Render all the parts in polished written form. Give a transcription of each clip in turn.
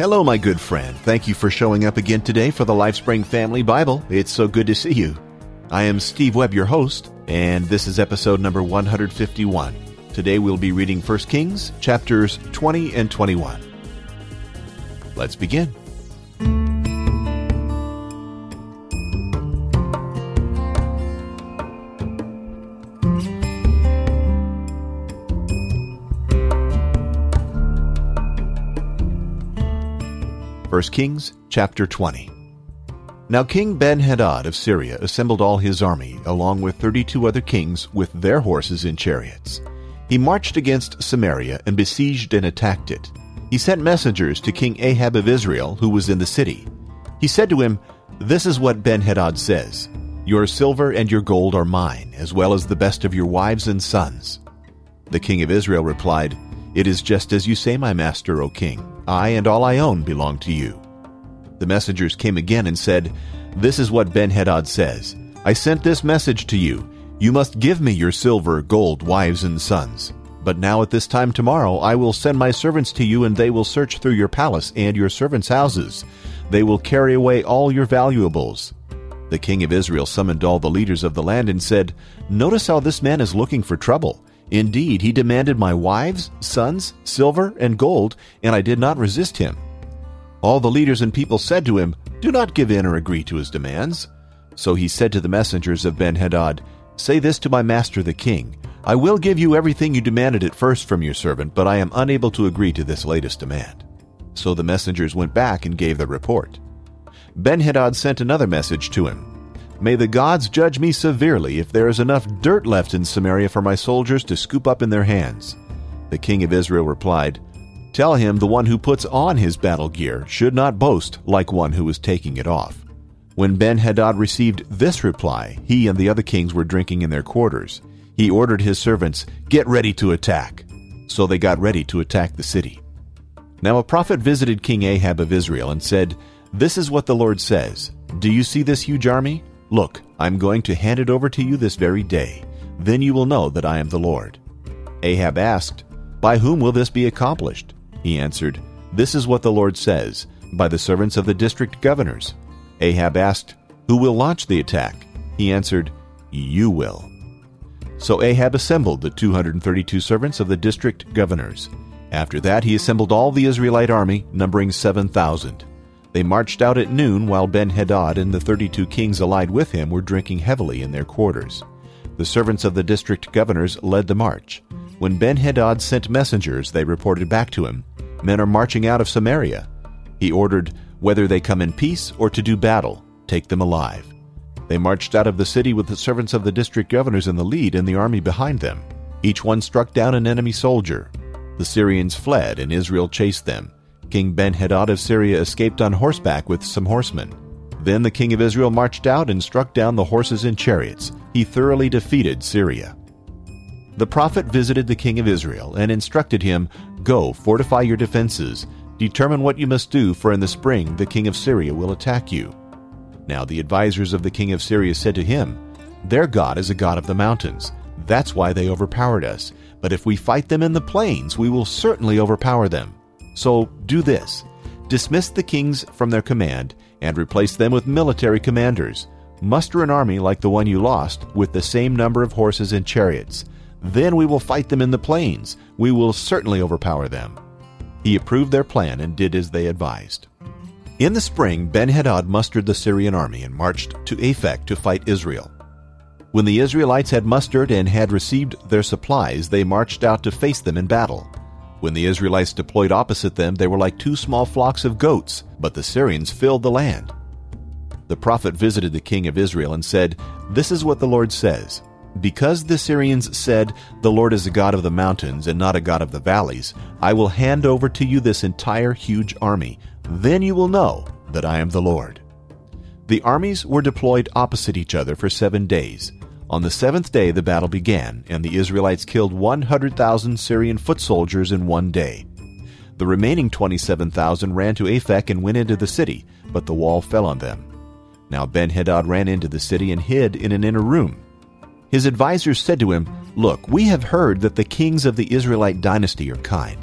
Hello, my good friend. Thank you for showing up again today for the LifeSpring Family Bible. It's so good to see you. I am Steve Webb, your host, and this is episode number 151. Today we'll be reading 1 Kings, chapters 20 and 21. Let's begin. First Kings, chapter 20. Now King Ben-Hadad of Syria assembled all his army, along with 32 other kings with their horses and chariots. He marched against Samaria and besieged and attacked it. He sent messengers to King Ahab of Israel, who was in the city. He said to him, "This is what Ben-Hadad says, Your silver and your gold are mine, as well as the best of your wives and sons." The king of Israel replied, "It is just as you say, my master, O king. I and all I own belong to you." The messengers came again and said, "This is what Ben-Hadad says. I sent this message to you. You must give me your silver, gold, wives, and sons. But now at this time tomorrow I will send my servants to you, and they will search through your palace and your servants' houses. They will carry away all your valuables." The king of Israel summoned all the leaders of the land and said, "Notice how this man is looking for trouble. Indeed, he demanded my wives, sons, silver, and gold, and I did not resist him." All the leaders and people said to him, "Do not give in or agree to his demands." So he said to the messengers of Ben-Hadad, "Say this to my master the king, I will give you everything you demanded at first from your servant, but I am unable to agree to this latest demand." So the messengers went back and gave their report. Ben-Hadad sent another message to him. "May the gods judge me severely if there is enough dirt left in Samaria for my soldiers to scoop up in their hands." The king of Israel replied, "Tell him the one who puts on his battle gear should not boast like one who is taking it off." When Ben-Hadad received this reply, he and the other kings were drinking in their quarters. He ordered his servants, "Get ready to attack." So they got ready to attack the city. Now a prophet visited King Ahab of Israel and said, "This is what the Lord says. Do you see this huge army? Look, I'm going to hand it over to you this very day. Then you will know that I am the Lord." Ahab asked, "By whom will this be accomplished?" He answered, "This is what the Lord says, by the servants of the district governors." Ahab asked, "Who will launch the attack?" He answered, "You will." So Ahab assembled the 232 servants of the district governors. After that he assembled all the Israelite army, numbering 7,000. They marched out at noon while Ben-Hadad and the 32 kings allied with him were drinking heavily in their quarters. The servants of the district governors led the march. When Ben-Hadad sent messengers, they reported back to him, "Men are marching out of Samaria." He ordered, "Whether they come in peace or to do battle, take them alive." They marched out of the city with the servants of the district governors in the lead and the army behind them. Each one struck down an enemy soldier. The Syrians fled and Israel chased them. King Ben-Hadad of Syria escaped on horseback with some horsemen. Then the king of Israel marched out and struck down the horses and chariots. He thoroughly defeated Syria. The prophet visited the king of Israel and instructed him, "Go, fortify your defenses. Determine what you must do, for in the spring the king of Syria will attack you." Now the advisers of the king of Syria said to him, "Their God is a God of the mountains. That's why they overpowered us. But if we fight them in the plains, we will certainly overpower them. So do this. Dismiss the kings from their command and replace them with military commanders. Muster an army like the one you lost, with the same number of horses and chariots. Then we will fight them in the plains. We will certainly overpower them." He approved their plan and did as they advised. In the spring, Ben-Hadad mustered the Syrian army and marched to Aphek to fight Israel. When the Israelites had mustered and had received their supplies, they marched out to face them in battle. When the Israelites deployed opposite them, they were like two small flocks of goats, but the Syrians filled the land. The prophet visited the king of Israel and said, "This is what the Lord says. Because the Syrians said, 'The Lord is a God of the mountains and not a God of the valleys,' I will hand over to you this entire huge army. Then you will know that I am the Lord." The armies were deployed opposite each other for 7 days. On the 7th day the battle began, and the Israelites killed 100,000 Syrian foot soldiers in 1 day. The remaining 27,000 ran to Aphek and went into the city, but the wall fell on them. Now Ben-Hadad ran into the city and hid in an inner room. His advisers said to him, "Look, we have heard that the kings of the Israelite dynasty are kind.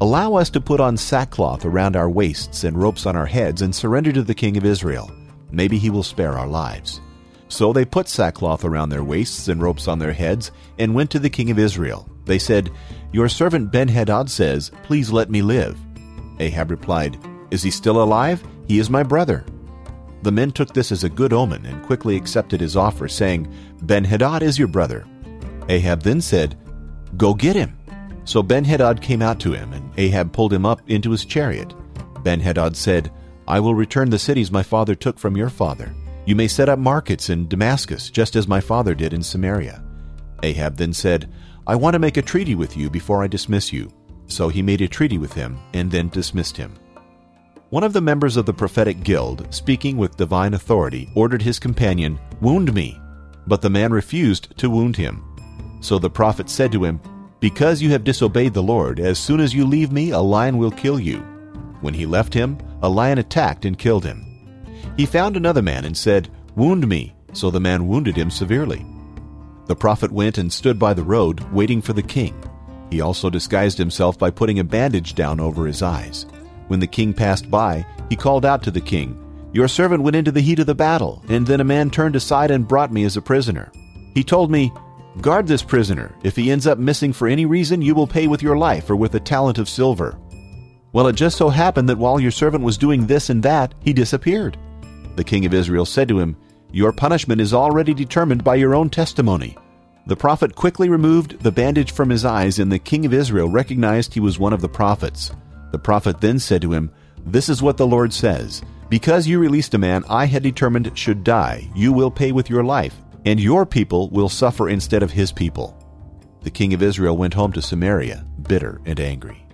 Allow us to put on sackcloth around our waists and ropes on our heads and surrender to the king of Israel. Maybe he will spare our lives." So they put sackcloth around their waists and ropes on their heads and went to the king of Israel. They said, "Your servant Ben-Hadad says, 'Please let me live.'" Ahab replied, "Is he still alive? He is my brother." The men took this as a good omen and quickly accepted his offer, saying, "Ben-Hadad is your brother." Ahab then said, "Go get him." So Ben-Hadad came out to him, and Ahab pulled him up into his chariot. Ben-Hadad said, "I will return the cities my father took from your father. You may set up markets in Damascus, just as my father did in Samaria." Ahab then said, "I want to make a treaty with you before I dismiss you." So he made a treaty with him and then dismissed him. One of the members of the prophetic guild, speaking with divine authority, ordered his companion, "Wound me." But the man refused to wound him. So the prophet said to him, "Because you have disobeyed the Lord, as soon as you leave me, a lion will kill you." When he left him, a lion attacked and killed him. He found another man and said, "Wound me." So the man wounded him severely. The prophet went and stood by the road, waiting for the king. He also disguised himself by putting a bandage down over his eyes. When the king passed by, he called out to the king, "Your servant went into the heat of the battle, and then a man turned aside and brought me as a prisoner. He told me, 'Guard this prisoner. If he ends up missing for any reason, you will pay with your life or with a talent of silver.' Well, it just so happened that while your servant was doing this and that, he disappeared." The king of Israel said to him, "Your punishment is already determined by your own testimony." The prophet quickly removed the bandage from his eyes, and the king of Israel recognized he was one of the prophets. The prophet then said to him, "This is what the Lord says. Because you released a man I had determined should die, you will pay with your life, and your people will suffer instead of his people." The king of Israel went home to Samaria, bitter and angry.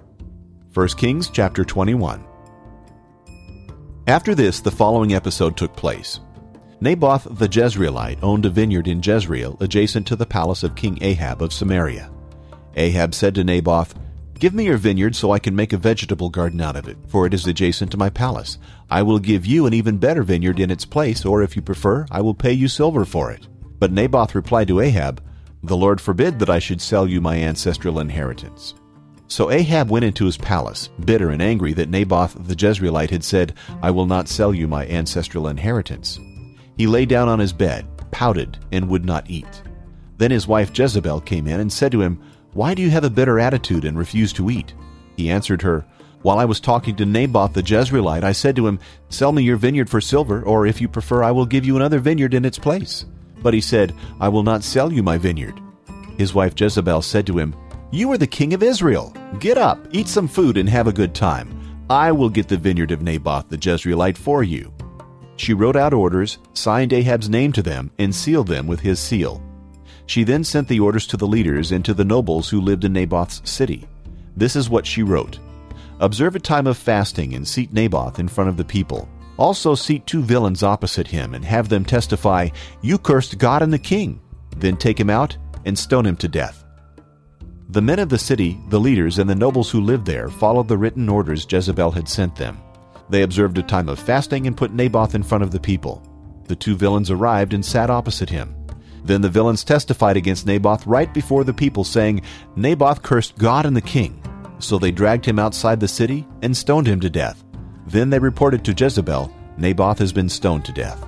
1 Kings chapter 21. After this, the following episode took place. Naboth the Jezreelite owned a vineyard in Jezreel adjacent to the palace of King Ahab of Samaria. Ahab said to Naboth, "Give me your vineyard so I can make a vegetable garden out of it, for it is adjacent to my palace. I will give you an even better vineyard in its place, or if you prefer, I will pay you silver for it." But Naboth replied to Ahab, "The Lord forbid that I should sell you my ancestral inheritance." So Ahab went into his palace, bitter and angry that Naboth the Jezreelite had said, "I will not sell you my ancestral inheritance." He lay down on his bed, pouted, and would not eat. Then his wife Jezebel came in and said to him, "Why do you have a bitter attitude and refuse to eat?" He answered her, "While I was talking to Naboth the Jezreelite, I said to him, 'Sell me your vineyard for silver, or if you prefer, I will give you another vineyard in its place.' But he said, 'I will not sell you my vineyard.'" His wife Jezebel said to him, "You are the king of Israel. Get up, eat some food, and have a good time. I will get the vineyard of Naboth the Jezreelite for you." She wrote out orders, signed Ahab's name to them, and sealed them with his seal. She then sent the orders to the leaders and to the nobles who lived in Naboth's city. This is what she wrote: "Observe a time of fasting and seat Naboth in front of the people. Also seat 2 villains opposite him and have them testify, 'You cursed God and the king.' Then take him out and stone him to death." The men of the city, the leaders, and the nobles who lived there followed the written orders Jezebel had sent them. They observed a time of fasting and put Naboth in front of the people. The 2 villains arrived and sat opposite him. Then the villains testified against Naboth right before the people, saying, "Naboth cursed God and the king." So they dragged him outside the city and stoned him to death. Then they reported to Jezebel, "Naboth has been stoned to death."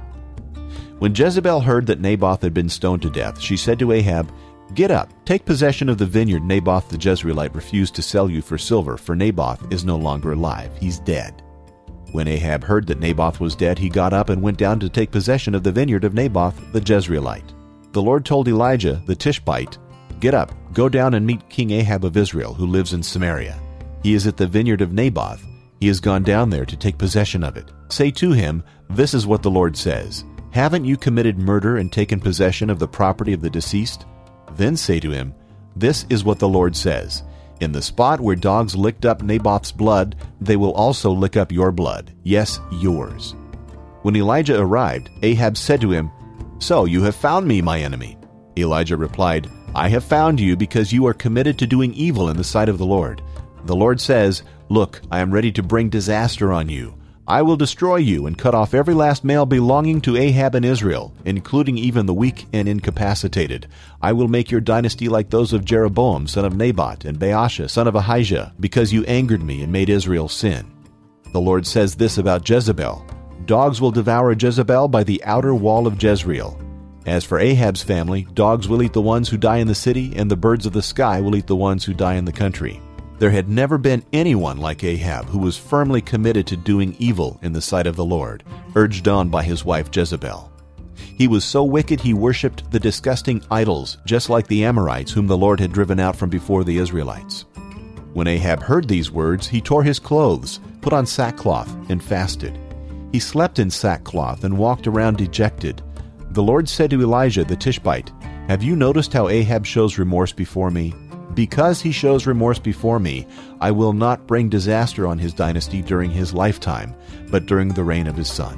When Jezebel heard that Naboth had been stoned to death, she said to Ahab, "Get up, take possession of the vineyard Naboth the Jezreelite refused to sell you for silver, for Naboth is no longer alive. He's dead." When Ahab heard that Naboth was dead, he got up and went down to take possession of the vineyard of Naboth the Jezreelite. The Lord told Elijah the Tishbite, "Get up, go down and meet King Ahab of Israel, who lives in Samaria. He is at the vineyard of Naboth. He has gone down there to take possession of it. Say to him, 'This is what the Lord says. Haven't you committed murder and taken possession of the property of the deceased?' Then say to him, 'This is what the Lord says. In the spot where dogs licked up Naboth's blood, they will also lick up your blood. Yes, yours.'" When Elijah arrived, Ahab said to him, "So you have found me, my enemy." Elijah replied, "I have found you because you are committed to doing evil in the sight of the Lord. The Lord says, 'Look, I am ready to bring disaster on you. I will destroy you and cut off every last male belonging to Ahab in Israel, including even the weak and incapacitated. I will make your dynasty like those of Jeroboam, son of Nebat, and Baasha, son of Ahijah, because you angered me and made Israel sin. The Lord says this about Jezebel: dogs will devour Jezebel by the outer wall of Jezreel. As for Ahab's family, dogs will eat the ones who die in the city, and the birds of the sky will eat the ones who die in the country. There had never been anyone like Ahab who was firmly committed to doing evil in the sight of the Lord, urged on by his wife Jezebel. He was so wicked he worshipped the disgusting idols, just like the Amorites whom the Lord had driven out from before the Israelites. When Ahab heard these words, he tore his clothes, put on sackcloth, and fasted. He slept in sackcloth and walked around dejected. The Lord said to Elijah the Tishbite, "Have you noticed how Ahab shows remorse before me? Because he shows remorse before me, I will not bring disaster on his dynasty during his lifetime, but during the reign of his son."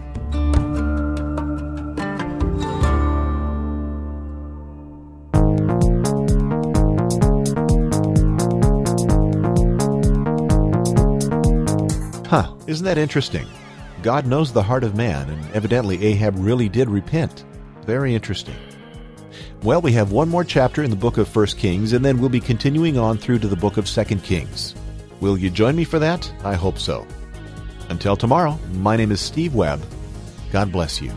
Isn't that interesting? God knows the heart of man, and evidently Ahab really did repent. Very interesting. Well, we have one more chapter in the book of 1 Kings, and then we'll be continuing on through to the book of 2 Kings. Will you join me for that? I hope so. Until tomorrow, my name is Steve Webb. God bless you.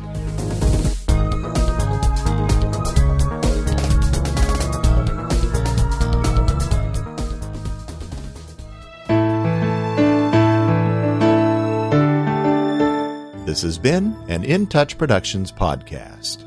This has been an In Touch Productions podcast.